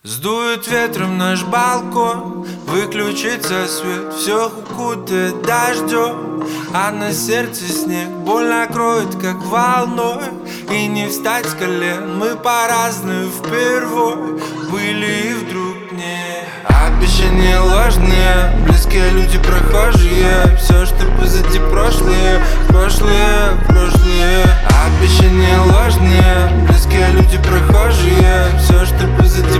Сдует ветром наш балкон, выключится свет, все укутает дождем, а на сердце снег боль накроет, как волной. И не встать с колен, мы по-разному впервой были и вдруг не. Обещания ложные, близкие люди прохожие, все, что позади прошлое. Обещания ложные, близкие люди прохожие, все, что позади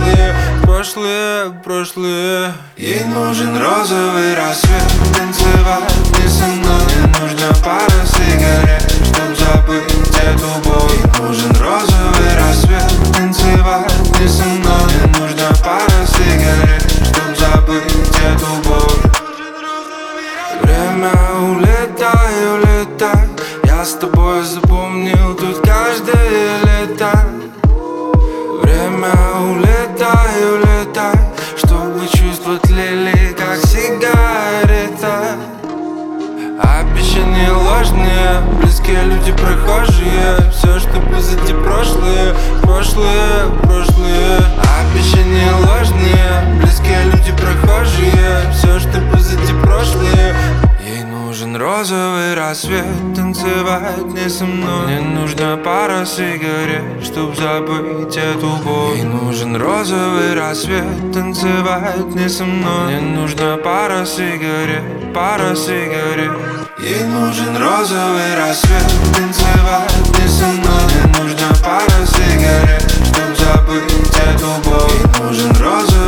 прошлое. Ей нужен розовый рассвет, танцевать не со мной. Мне нужна пара сигарет, чтоб забыть эту боль. Ей нужен розовый рассвет, танцевать не со мной. Мне нужна пара сигарет, чтоб забыть эту боль. Время улетай, я с тобой запомнил тут каждое лето. Время улетай, чтобы чувства тлели, как сигарета. Обещания ложные, близкие люди прохожие, все, что позади прошлое. Обещания ложные, близкие люди прохожие, все, что позади прошлое. Ей нужен розовый рассвет, танцевать не со мной. Мне нужна пара сигарет, чтоб забыть эту боль. Ей нужен розовый рассвет, танцевать не со мной. Мне нужна пара сигарет. Ей нужен розовый рассвет, танцевать не со мной. Мне нужна пара сигарет, чтоб забыть эту боль. Ей нужен розовый